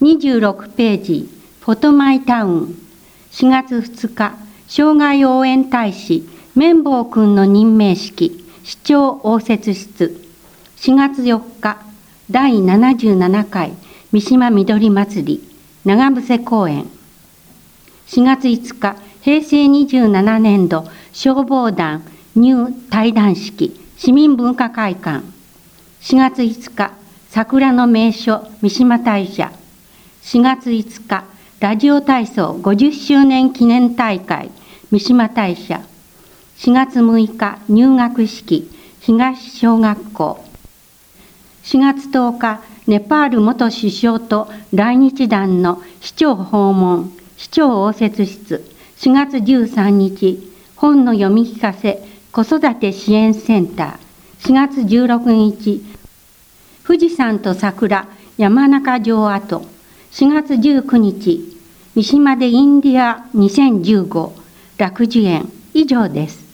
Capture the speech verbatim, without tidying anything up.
にじゅうろくページ、フォトマイタウン。しがつふつか、障害応援大使、綿棒くんの任命式、市長応接室。しがつよっか、だいななじゅうななかい、三島みどり祭り、長伏公園。しがついつか、へいせいにじゅうななねんど消防団入対談式、市民文化会館。しがついつか、桜の名所、三島大社。しがついつか、ラジオ体操ごじゅっしゅうねん記念大会、三島大社。しがつむいか、入学式、東小学校。しがつとおか、ネパール元首相と来日団の市長訪問、市長応接室。しがつじゅうさんにち、本の読み聞かせ、子育て支援センター。しがつじゅうろくにち、富士山と桜、山中城跡。しがつじゅうくにち、三島でインディアにせんじゅうご、楽寿園。以上です。